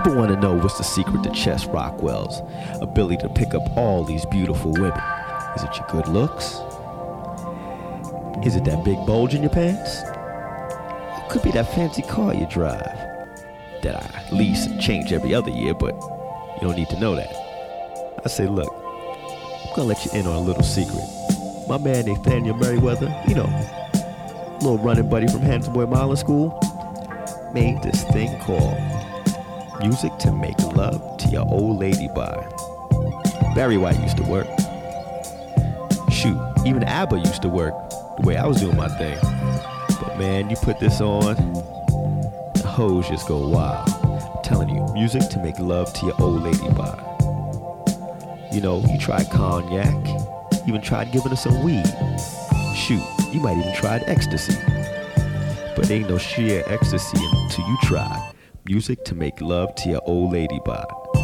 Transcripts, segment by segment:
People want to know what's the secret to Chess Rockwell's ability to pick up all these beautiful women. Is it your good looks? Is it that big bulge in your pants? It could be that fancy car you drive that I lease and change every other year, but you don't need to know that. I say, look, I'm gonna let you in on a little secret. My man Nathaniel Merriweather, little running buddy from Handsome Boy Modeling School, made this thing called Music to Make Love to Your Old Lady by. Barry White used to work. Shoot, even ABBA used to work the way I was doing my thing. But man, you put this on, the hoes just go wild. I'm telling you, music to make love to your old lady by. You tried cognac, even tried giving her some weed. Shoot, you might even tried ecstasy. But ain't no sheer ecstasy until you try music to make love to your old lady by.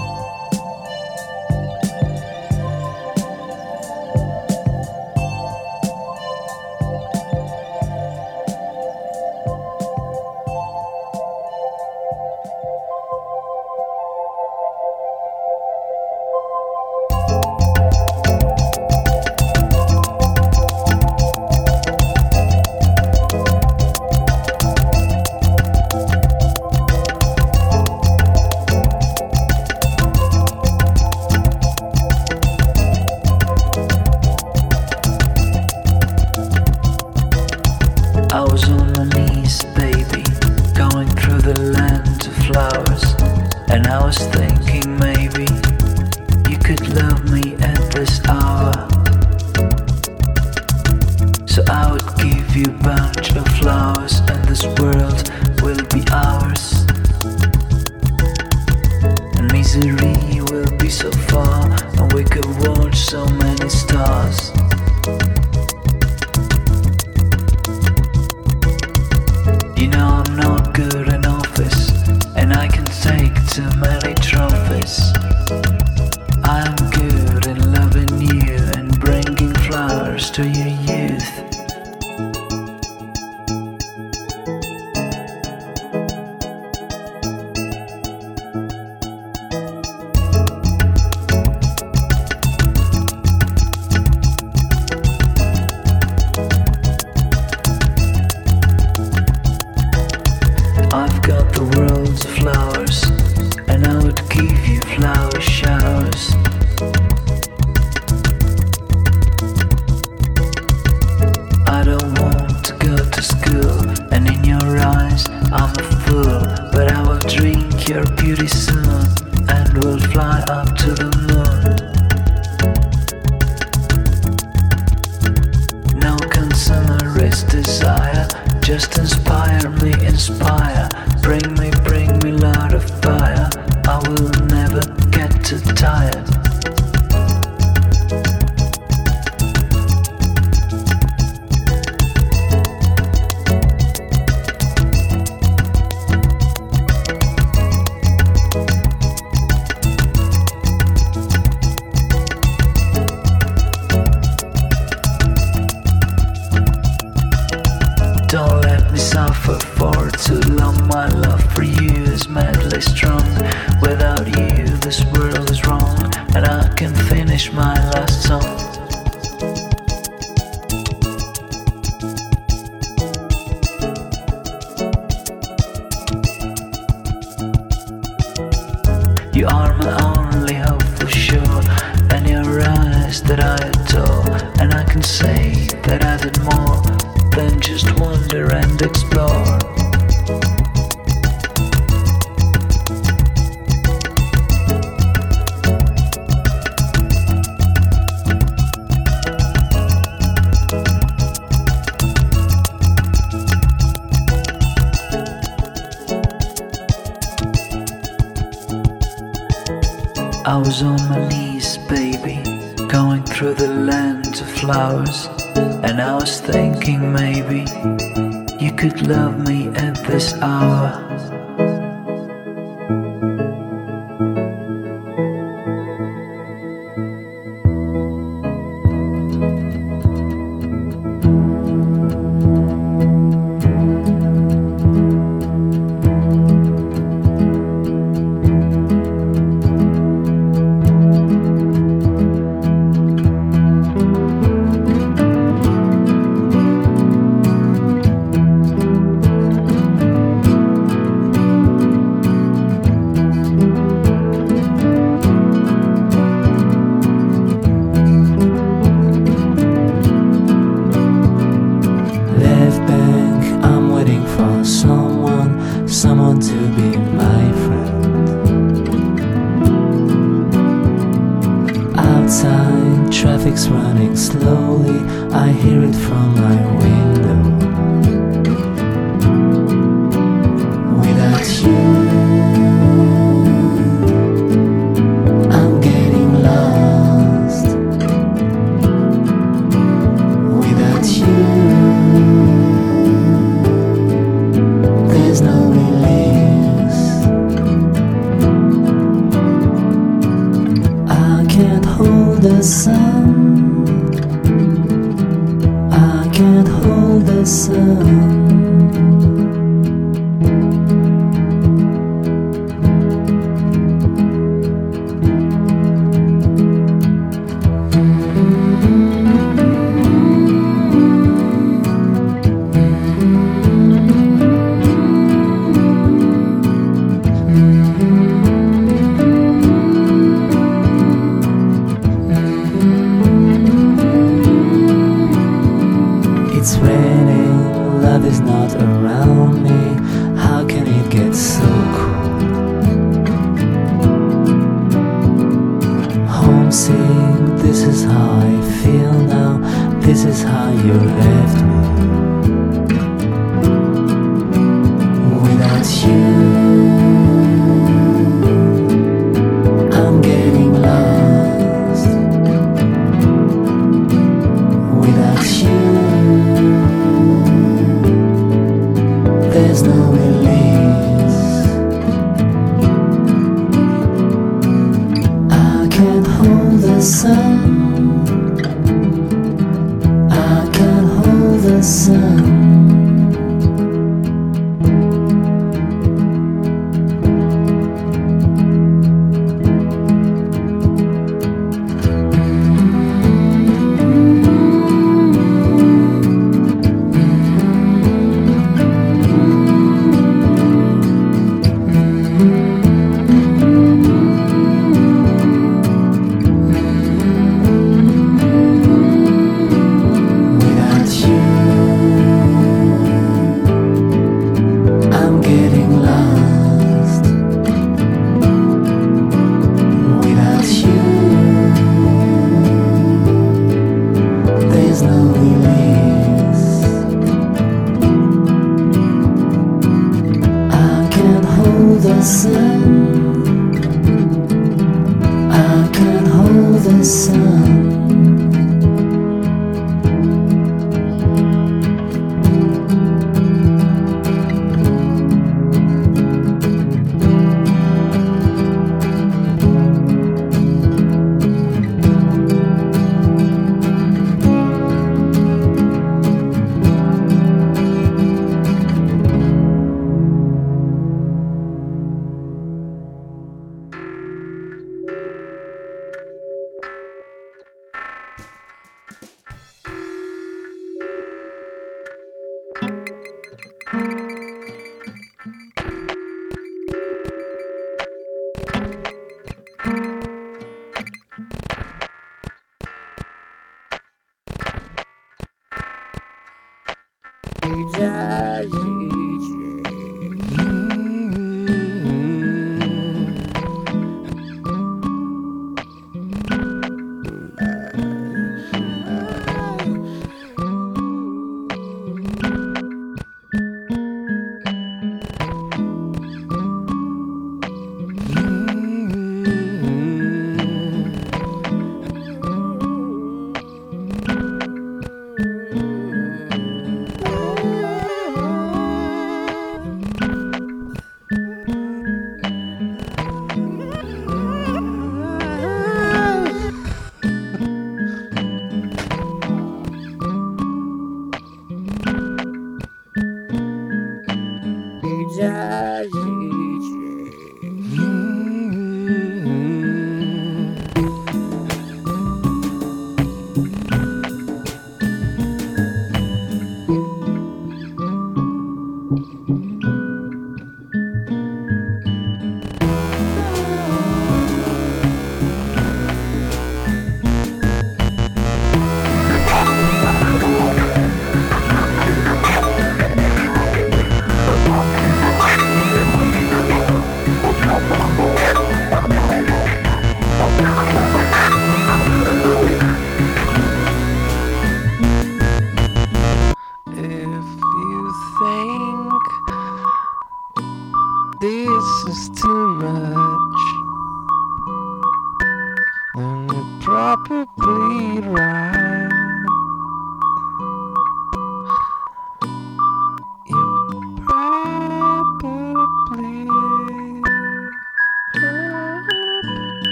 I was on my knees, baby, going through the land of flowers, and I was thinking maybe you could love me at this hour. I hear it from my window. Without you, I'm getting lost. Without you, there's no release. I can't hold the sun. I can't hold the sun. It's raining, love is not around me. How can it get so cold? Homesick, this is how I feel now. This is how you left me. Without you, I'm getting lost. Without you, there's no release. I can't hold the sun. I can't hold the sun. Without you, I'm getting lost. Without you, there's no release. I can't hold the sun. I can't hold the sun.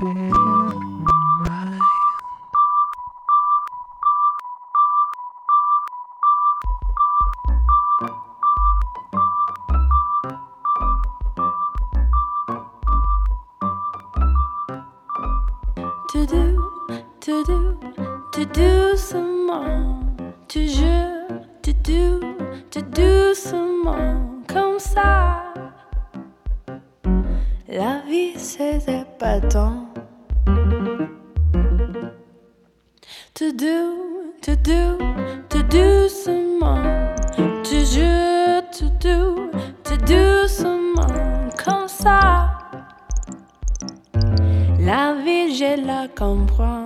been right. Tout doucement, toujours, tout doucement, comme ça. La vie c'est épatant. Tout doucement, toujours, tout doucement, comme ça. La vie je la comprends.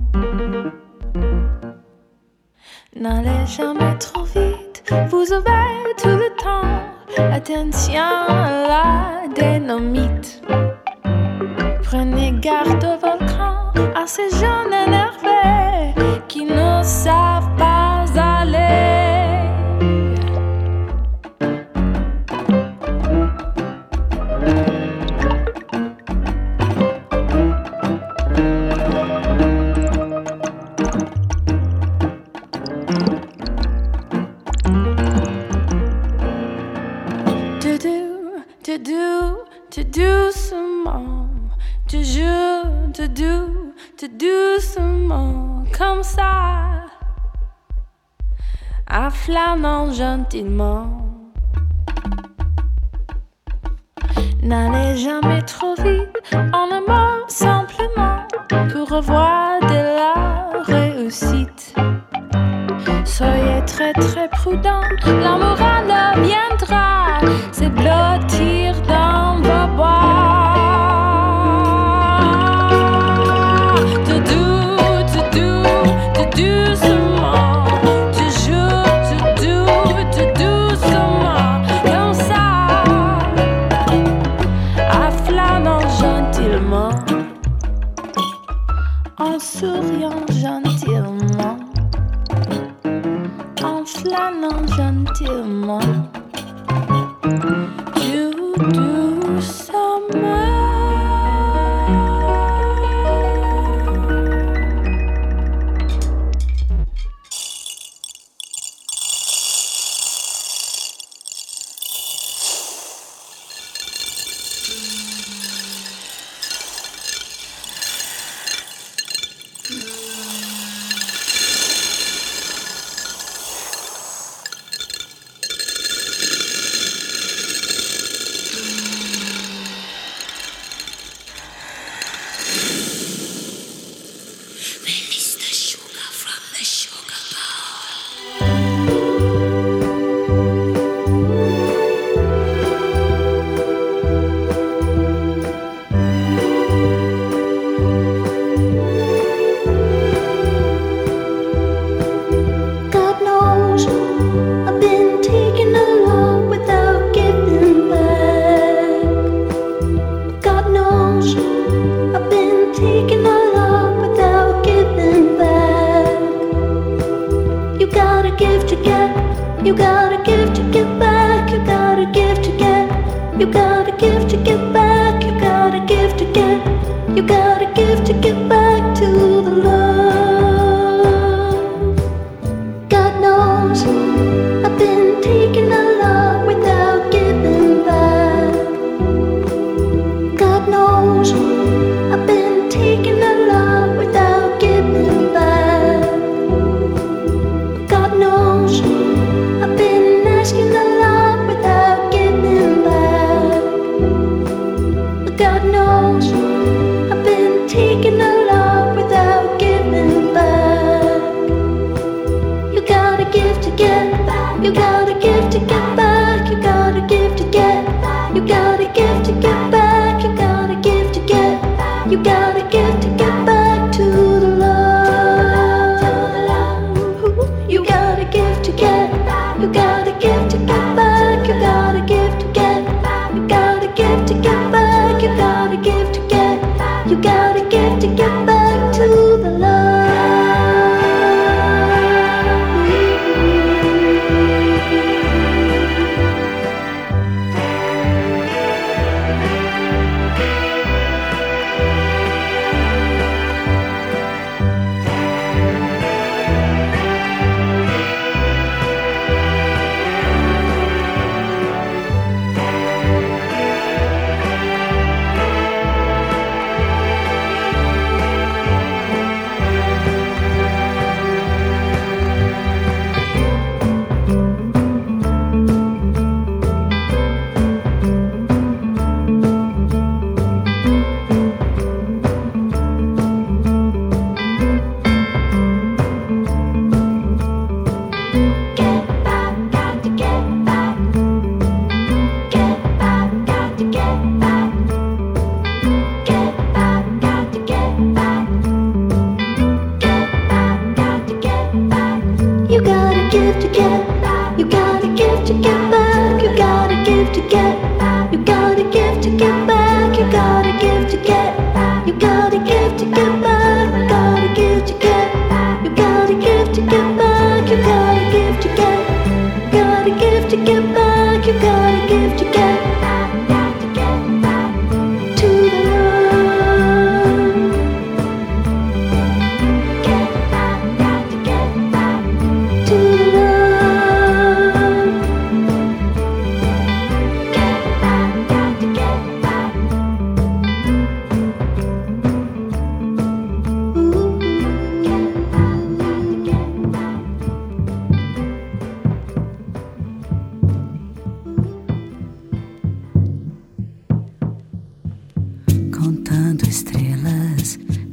N'allez jamais trop vite, vous avez tout le temps. Attention à la dynamite. Prenez garde au volcan, à ces jeunes énervés qui ne savent pas aller. Tout doucement, toujours, tout doucement, comme ça, en flânant gentiment. N'allez jamais trop vite, en un mot simplement, pour avoir de la réussite. Soyez très très prudent, la morale viendra se blottir dans vos bois. Tout doucement, toujours tout doucement, comme ça, en flânant gentiment, en souriant gentiment, en flânant gentiment, tout doucement.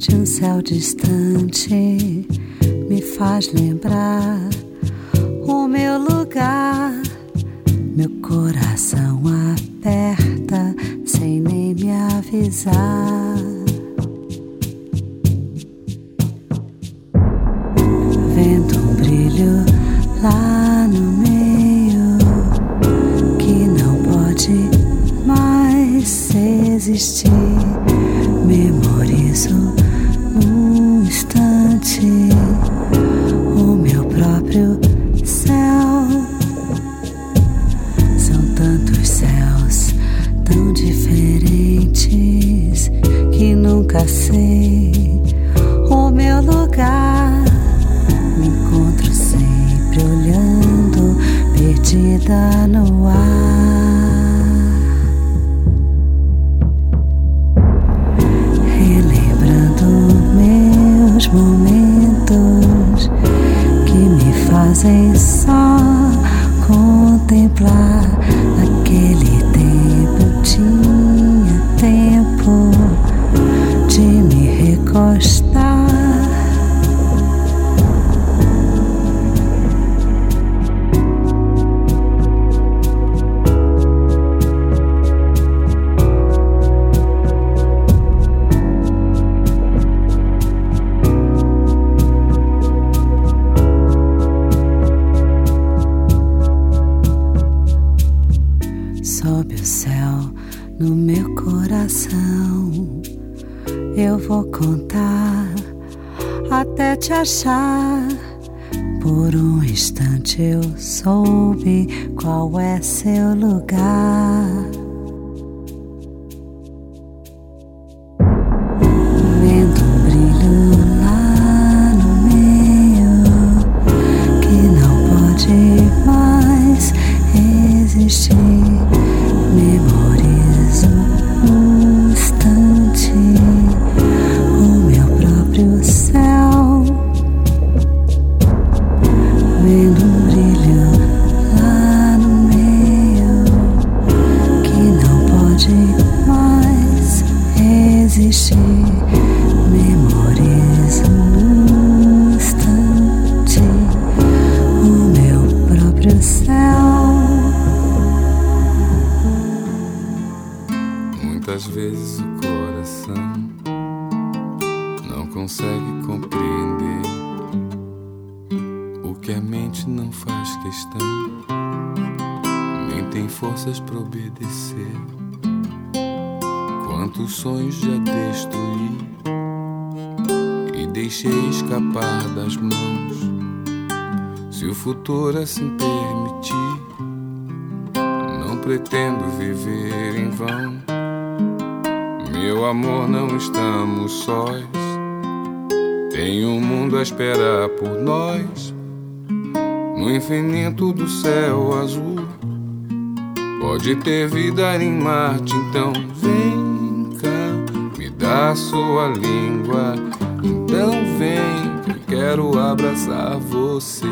de um céu distante me faz lembrar o meu lugar. Meu coração aperta sem nem me avisar. Vendo um brilho lá no meio que não pode mais existir. Memorizo num instante o meu próprio céu. São tantos céus tão diferentes que nunca sei o meu lugar. Me encontro sempre olhando, perdida no ar. Relembrando meus momentos que me fazem só contemplar. Naquele tempo eu tinha tempo de me recostar. Sob o céu no meu coração, eu vou contar até te achar. Por um instante eu soube qual é seu lugar. Vendo um brilho lá no meio que não pode mais existir. Memorizo num instante o meu próprio céu. Vendo um brilho lá no meio que não pode mais existir. Memorizo num instante o meu próprio céu. Muitas vezes o coração não consegue compreender o que a mente não faz questão, nem tem forças para obedecer. Quantos sonhos já destruí e deixei escapar das mãos. Se o futuro assim permitir, não pretendo viver em vão. Meu amor, não estamos sós. Tem um mundo a esperar por nós. No infinito do céu azul pode ter vida em Marte. Então vem cá, me dá sua língua. Então vem, que eu quero abraçar você.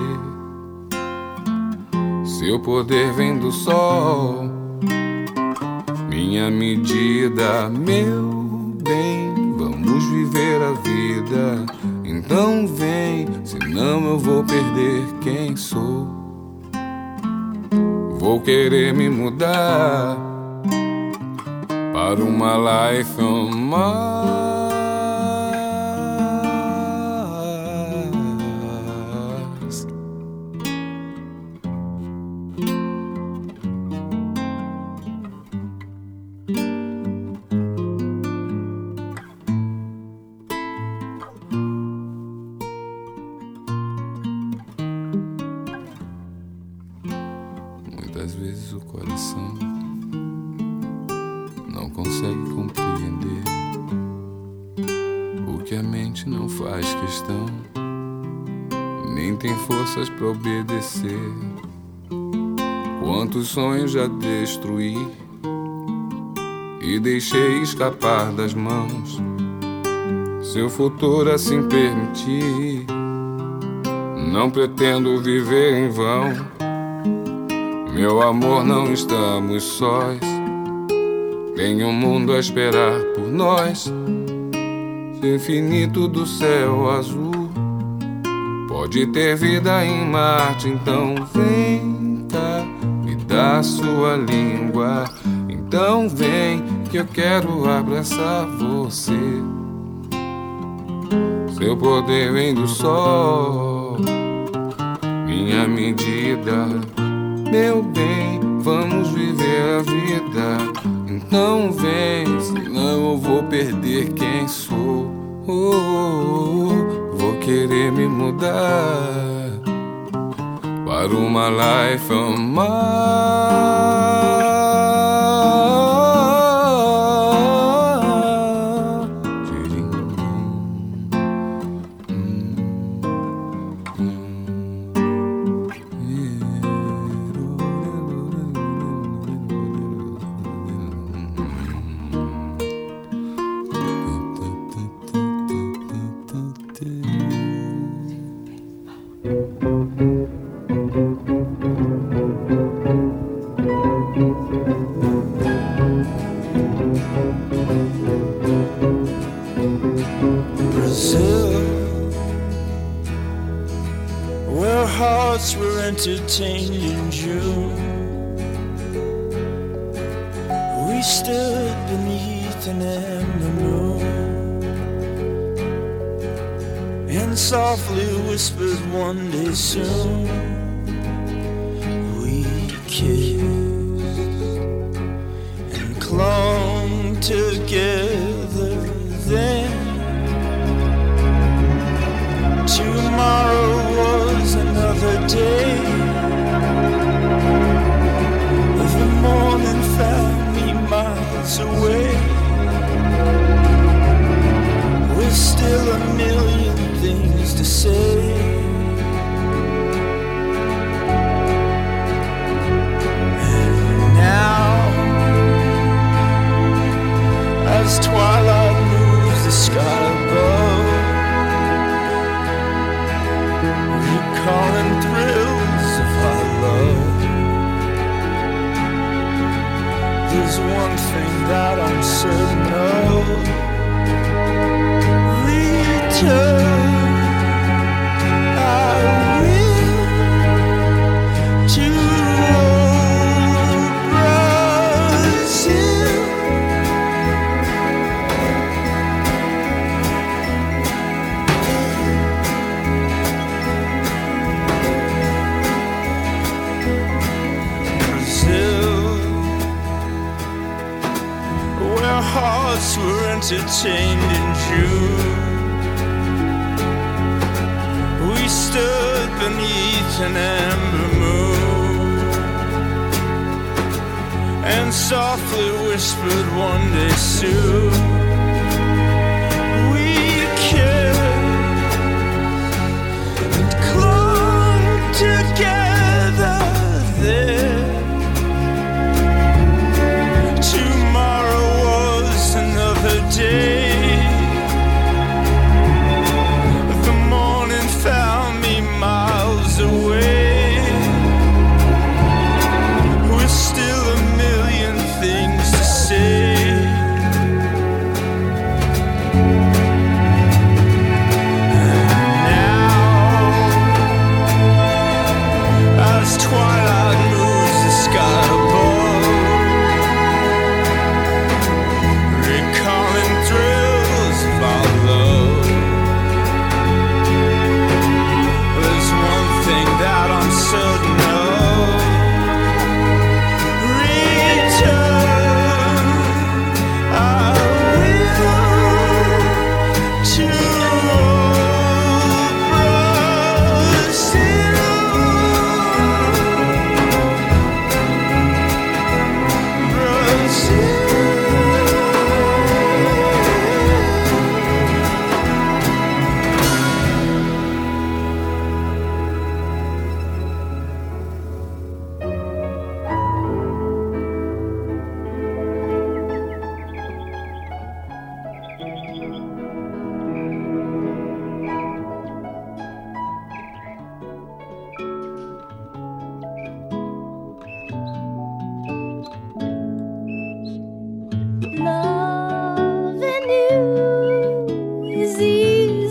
Seu poder vem do sol, minha medida, meu bem, vamos viver a vida. Então vem, senão eu vou perder quem sou. Vou querer me mudar para uma life on Mars. Muitas vezes o coração não consegue compreender o que a mente não faz questão, nem tem forças para obedecer. Quantos sonhos já destruí e deixei escapar das mãos. Se o futuro assim permitir, não pretendo viver em vão. Meu amor, não estamos sós. Tem um mundo a esperar por nós. infinito do céu azul. Pode ter vida em Marte, então vem cá, me dá sua língua. Então vem que eu quero abraçar você. Seu poder vem do sol, minha medida. Meu bem, vamos viver a vida. Então vem, senão eu vou perder quem sou. Vou querer me mudar para uma life on Mars. Entertained in June, we stood beneath an amber moon and softly whispered, one day soon we kissed and clung together then. Tomorrow was another day. The morning found me miles away. With still a million things to say. And now, as twilight moves the sky above, recalling thrills of our love, there's one thing that I'm certain of: return. I will to old Brazil. Hearts were entertained in June. We stood beneath an amber moon and softly whispered, one day soon we kissed and clung together there. Day. The morning found me miles away, with still a million things to say.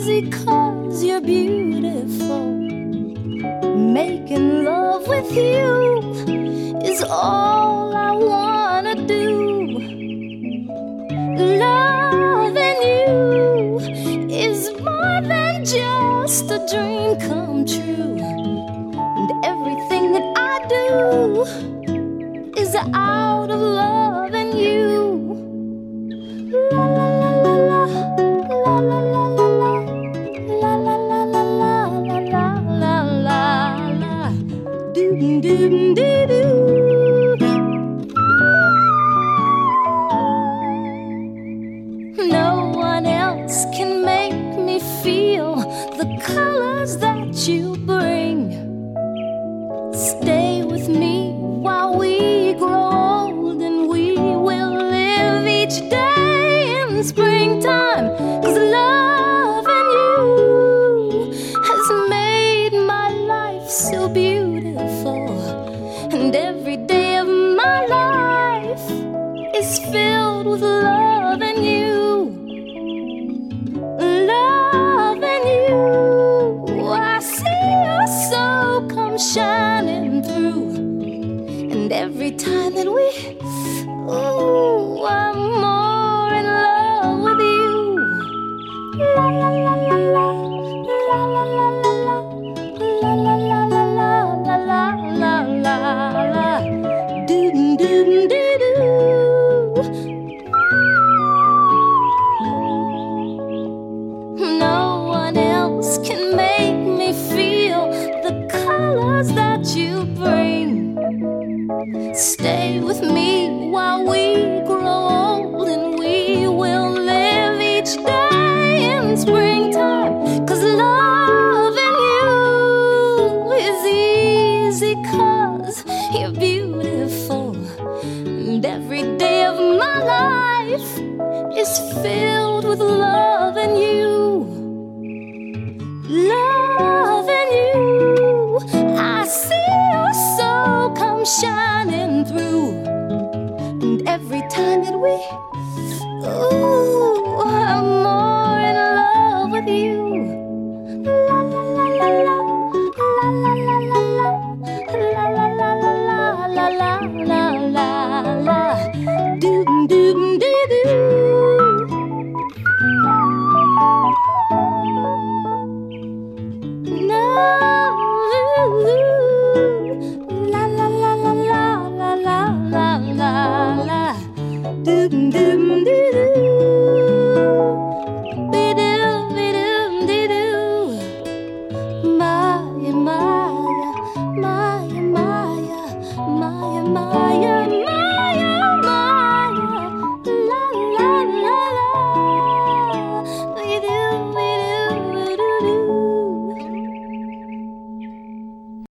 easy 'cause you're beautiful. Making love with you is all I wanna do. Loving you is more than just a dream come true. And everything that I do is out of loving you. La la la la la, la la la la la, la la la la la, la la la la, doo doo doo doo. No one else can make me feel the colors that you bring. Stay with me while we grow old, and we will live each day in springtime. 'Cause loving you has made my life so beautiful, and every day of my life is filled with loving you. Loving you, I see your soul come shining through. And every time that we, ooh, I'm more in love with you. La la la la la, la la la la la, la la la la la, la la la la, doo doo doo doo. No one else can make me feel the colors that you bring. Stay with me while we grow old, and we will live each day in springtime. 'Cause loving you is easy 'cause you're beautiful, and every day of my life is filled with love.